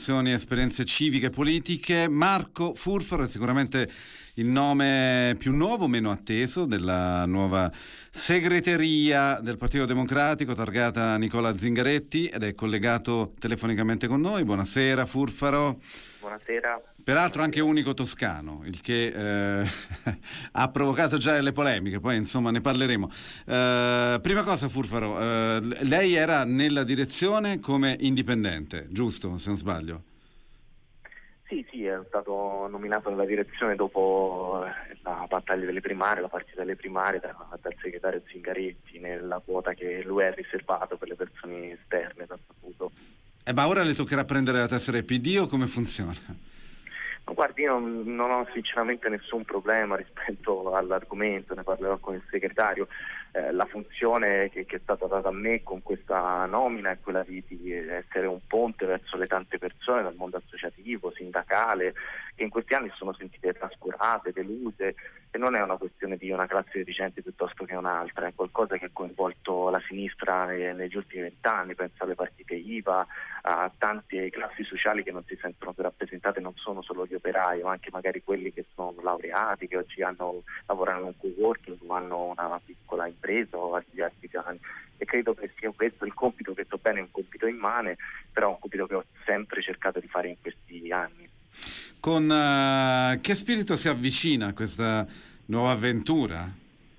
emozioni, esperienze civiche e politiche. Marco Furfaro è sicuramente il nome più nuovo, meno atteso, della nuova segreteria del Partito Democratico, targata Nicola Zingaretti, ed è collegato telefonicamente con noi. Buonasera Furfaro. Buonasera. Peraltro anche unico toscano, il che ha provocato già le polemiche, poi insomma ne parleremo. Prima cosa Furfaro, lei era nella direzione come indipendente, giusto, se non sbaglio? Sì, è stato nominato nella direzione dopo la battaglia delle primarie, la partita delle primarie dal segretario Zingaretti, nella quota che lui ha riservato per le persone esterne dal statuto. Ma ora le toccherà prendere la tessera PD o come funziona? Guardi, io non ho sinceramente nessun problema rispetto all'argomento, ne parlerò con il segretario. La funzione che è stata data a me con questa nomina è quella di essere un ponte verso le tante persone dal mondo associativo, sindacale, che in questi anni sono sentite trascurate, deluse, e non è una questione di una classe dirigente piuttosto che un'altra, è qualcosa che ha coinvolto la sinistra negli ultimi 20 anni, penso alle partite IVA, a tante classi sociali che non si sentono più rappresentate, non sono solo gli operai, ma anche magari quelli che sono laureati, che oggi lavorano in un co-working o hanno una piccola impresa o gli artigiani. E credo che sia questo il compito, che so bene è un compito immane, però è un compito che ho sempre cercato di fare in questi anni. Con che spirito si avvicina a questa nuova avventura?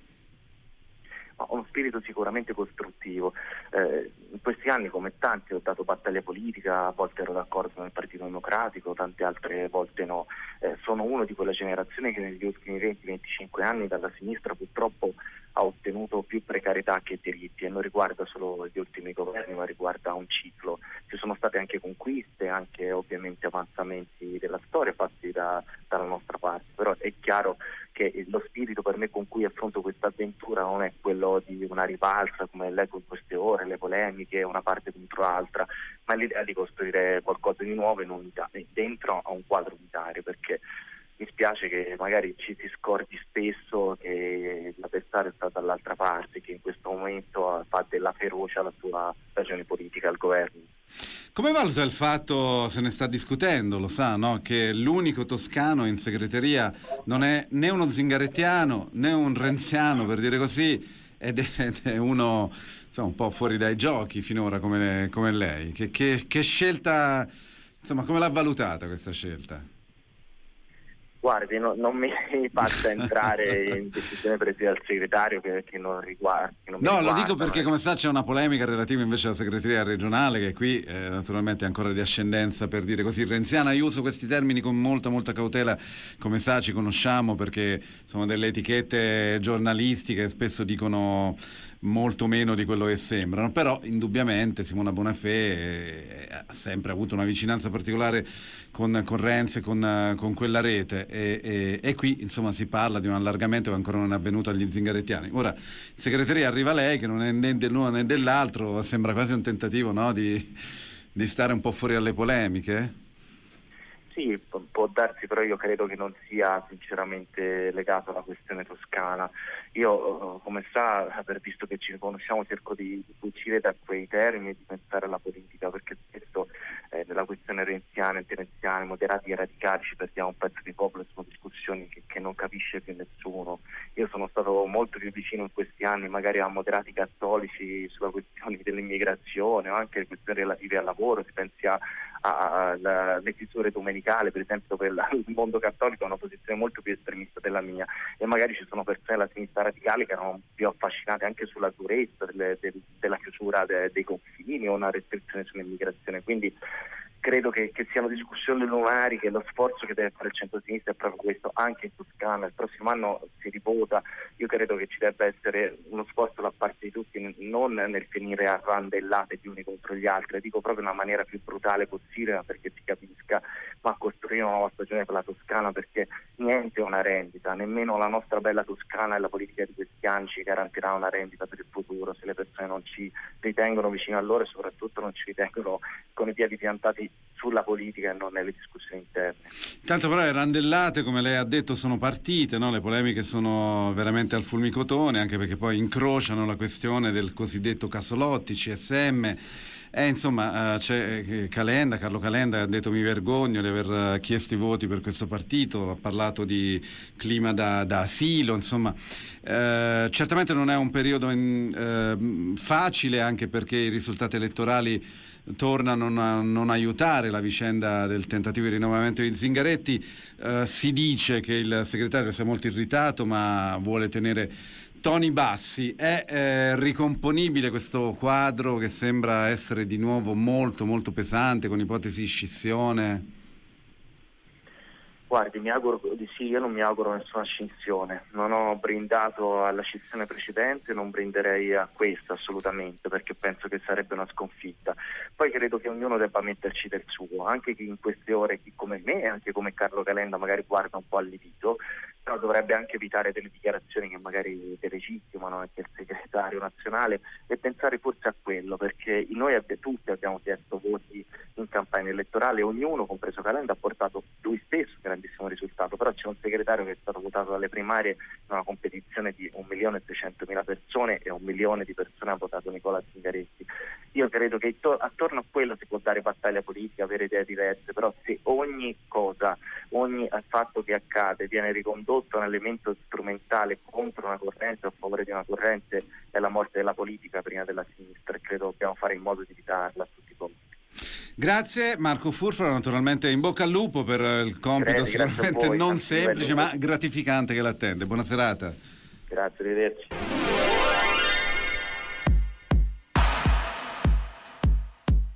Uno spirito sicuramente costruttivo. In questi anni, come tanti, ho dato battaglia politica, a volte ero d'accordo con il Partito Democratico, tante altre volte no. Sono uno di quella generazione che negli ultimi 20-25 anni dalla sinistra purtroppo ha ottenuto più precarietà che diritti, e non riguarda solo gli ultimi governi, ma riguarda un ciclo. Ci sono state anche conquiste, anche ovviamente avanzamenti della storia fatti dalla nostra parte, però è chiaro che lo spirito per me con cui affronto questa avventura non è quello di una rivalsa come leggo in queste ore, le polemiche, una parte contro l'altra, ma è l'idea di costruire qualcosa di nuovo in unità, dentro a un quadro unitario, perché mi spiace che magari ci si scordi spesso che l'avversario sta dall'altra parte, che in questo momento fa della ferocia la sua ragione politica al governo. Come valuta il fatto, se ne sta discutendo, lo sa, no? Che l'unico toscano in segreteria non è né uno zingarettiano né un renziano, per dire così, ed è uno, insomma, un po' fuori dai giochi finora come lei. Che scelta, insomma, come l'ha valutata questa scelta? Guardi, non mi faccia entrare in decisioni prese dal segretario che non riguarda. No, lo dico perché, come sa, c'è una polemica relativa invece alla segreteria regionale, che qui naturalmente è ancora di ascendenza, per dire così, renziana. Io uso questi termini con molta cautela, come sa, ci conosciamo, perché sono delle etichette giornalistiche che spesso dicono molto meno di quello che sembrano, però indubbiamente Simona Bonafè ha sempre avuto una vicinanza particolare con Renzi e con quella rete, e qui insomma si parla di un allargamento che ancora non è avvenuto agli zingarettiani. Ora, in segreteria arriva lei che non è né dell'uno né dell'altro, sembra quasi un tentativo, no, di stare un po' fuori dalle polemiche. Sì, può darsi, però io credo che non sia sinceramente legato alla questione toscana. Io, come sa, visto che ci conosciamo, cerco di fuggire da quei termini e di pensare alla politica, perché spesso nella questione renziana, interenziana, moderati e radicali ci perdiamo un pezzo di popolo, e sono discussioni che non capisce più nessuno. Io sono stato molto più vicino in questi anni magari a moderati cattolici sulla questione dell'immigrazione o anche le questioni relative al lavoro. Si pensi alle chiusure domenicali, per esempio, dove il mondo cattolico ha una posizione molto più estremista della mia, e magari ci sono persone della sinistra radicale che erano più affascinate anche sulla durezza della chiusura dei confini o una restrizione sull'immigrazione. Quindi credo che siano discussioni lunari, che lo sforzo che deve fare il centro-sinistra è proprio questo, anche in Toscana. Il prossimo anno si rivota. Io credo che ci debba essere uno sforzo da parte di tutti, non nel finire a randellate gli uni contro gli altri, dico proprio in una maniera più brutale possibile, perché si capisca, ma costruire una nuova stagione per la Toscana, perché niente è una rendita, nemmeno la nostra bella Toscana e la politica di questi anni ci garantirà una rendita per il futuro, se le persone non ci ritengono vicino a loro e soprattutto non ci ritengono con i piedi piantati sulla politica e non nelle discussioni interne. Tanto però le randellate, come lei ha detto, sono partite, no? Le polemiche sono veramente al fulmicotone, anche perché poi incrociano la questione del cosiddetto Casolotti, CSM, Insomma, c'è Carlo Calenda ha detto mi vergogno di aver chiesto i voti per questo partito, ha parlato di clima da asilo, insomma. Certamente non è un periodo facile, anche perché i risultati elettorali tornano a non aiutare la vicenda del tentativo di rinnovamento di Zingaretti. Si dice che il segretario sia molto irritato, ma vuole tenere toni bassi. È ricomponibile questo quadro che sembra essere di nuovo molto molto pesante, con ipotesi di scissione? Guardi, mi auguro di sì, io non mi auguro nessuna scissione, non ho brindato alla scissione precedente, non brinderei a questa assolutamente, perché penso che sarebbe una sconfitta. Poi credo che ognuno debba metterci del suo, anche chi in queste ore, chi come me, anche come Carlo Calenda magari guarda un po' allibito, però dovrebbe anche evitare delle dichiarazioni che magari delegittimano anche il segretario nazionale e pensare forse a quello, perché noi tutti abbiamo chiesto voti in campagna elettorale, ognuno, compreso Calenda, ha portato lui stesso un grandissimo risultato, però c'è un segretario che è stato votato dalle primarie in una competizione di 1.200.000 persone e 1 milione di persone ha votato Nicola Zingaretti. Io credo che attorno a quello si può dare battaglia politica, avere idee diverse, però se ogni cosa, ogni fatto che accade viene ricondotto a un elemento strumentale contro una corrente o a favore di una corrente, è la morte della politica prima della sinistra, e credo dobbiamo fare in modo di evitarla a tutti i costi. Grazie Marco Furfaro, naturalmente in bocca al lupo per il compito sicuramente non semplice ma gratificante che l'attende. Buona serata. Grazie, arrivederci.